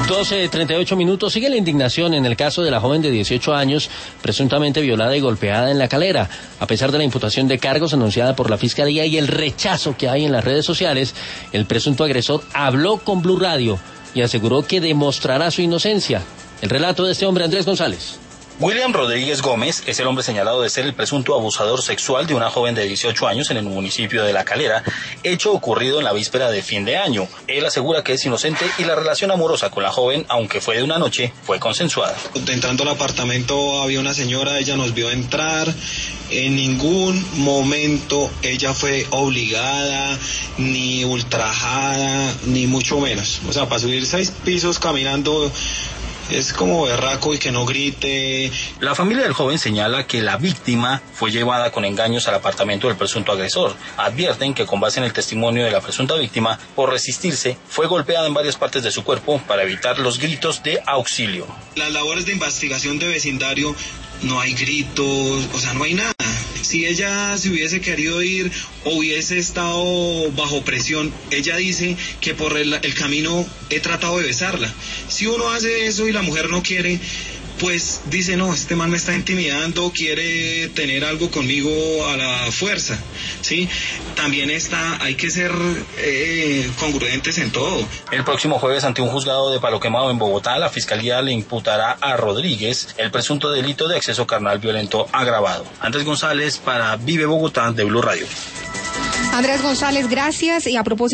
12:38. Sigue la indignación en el caso de la joven de 18 años, presuntamente violada y golpeada en La Calera. A pesar de la imputación de cargos anunciada por la Fiscalía y el rechazo que hay en las redes sociales, el presunto agresor habló con Blue Radio y aseguró que demostrará su inocencia. El relato de este hombre, Andrés González. William Rodríguez Gómez es el hombre señalado de ser el presunto abusador sexual de una joven de 18 años en el municipio de La Calera, hecho ocurrido en la víspera de fin de año. Él asegura que es inocente y la relación amorosa con la joven, aunque fue de una noche, fue consensuada. Entrando al apartamento había una señora, ella nos vio entrar, en ningún momento ella fue obligada, ni ultrajada, ni mucho menos. O sea, para subir 6 pisos caminando es como berraco y que no grite. La familia del joven señala que la víctima fue llevada con engaños al apartamento del presunto agresor. Advierten que con base en el testimonio de la presunta víctima, por resistirse, fue golpeada en varias partes de su cuerpo para evitar los gritos de auxilio. Las labores de investigación de vecindario, no hay gritos, o sea, no hay nada. Si ella se hubiese querido ir o hubiese estado bajo presión, ella dice que por el camino he tratado de besarla. Si uno hace eso y la mujer no quiere, pues dice, no, este man me está intimidando, quiere tener algo conmigo a la fuerza, ¿sí? También hay que ser congruentes en todo. El próximo jueves, ante un juzgado de Palo Quemado en Bogotá, la Fiscalía le imputará a Rodríguez el presunto delito de exceso carnal violento agravado. Andrés González para Vive Bogotá de Blue Radio. Andrés González, gracias. Y a propósito